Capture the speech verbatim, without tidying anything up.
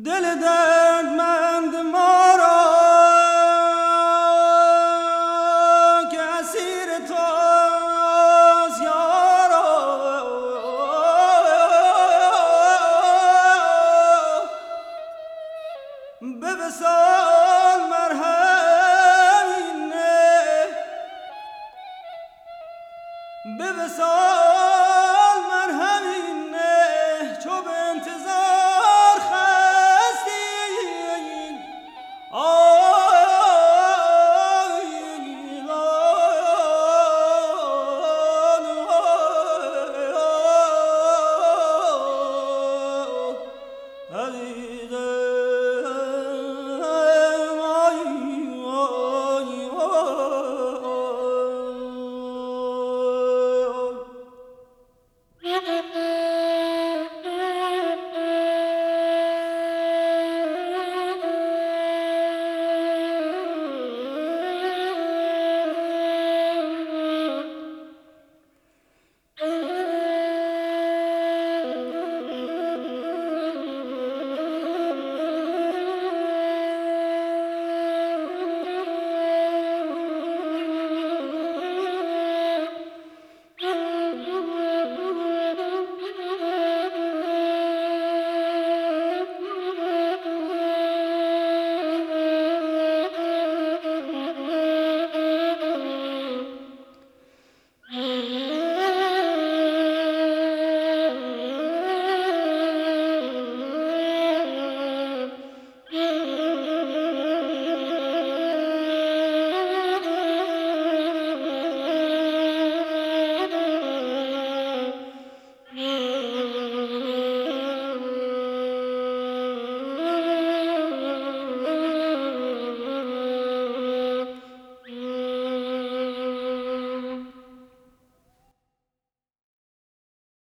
دل دردمند ما را که اسیر توست یارا، به وصال مرهمی نه، به وصال مرهمی نه، چو به انتظار خستی آی آی